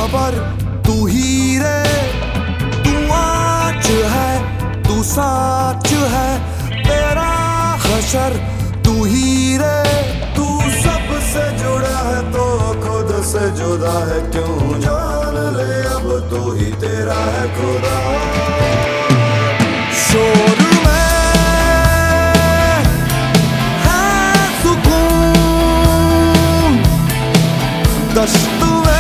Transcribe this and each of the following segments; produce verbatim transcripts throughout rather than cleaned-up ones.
खबर तू ही रे, तू आँच है तू साँच है, तेरा हशर तू ही रे। तू सबसे जुड़ा है तो खुद से जुदा है क्यों, जान ले अब तू ही तेरा है खुदा। शोर में है सुकून, दश्त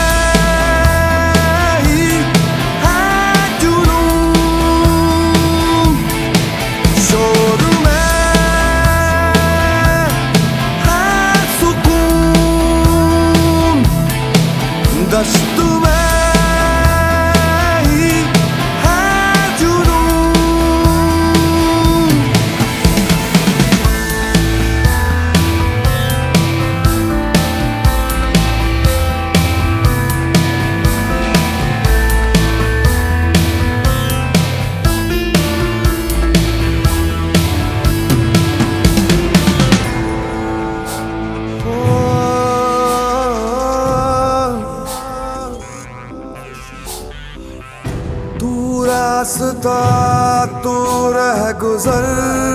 दस्त में ही है जुनून। तू रास्ता तू रह गुजर,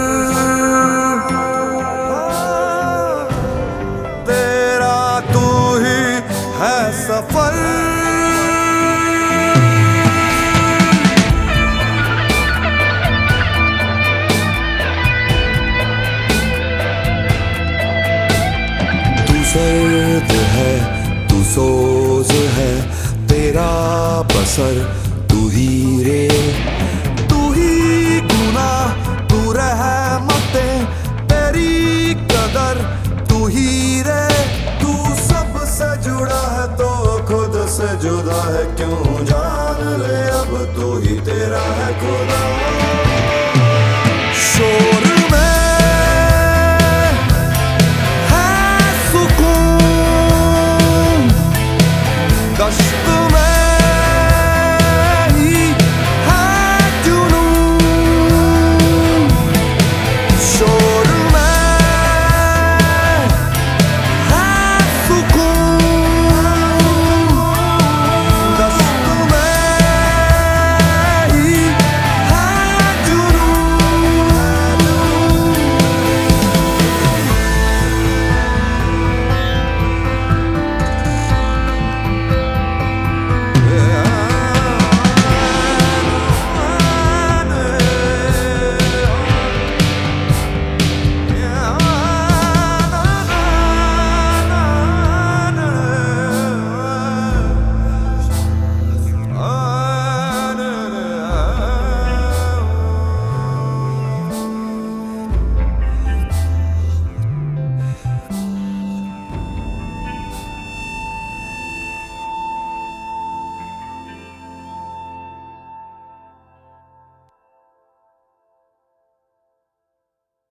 तेरा तू ही है सफर। तू सर्द है तू सोज है, तेरा बसर तू ही रे। तू ही गुनाह तू रहमतें, तेरी कदर तू ही रे। तू सबसे जुड़ा है तो खुद से जुदा है क्यों, जान ले अब तू ही तेरा है खुदा। शोर में है सुकून, दश्त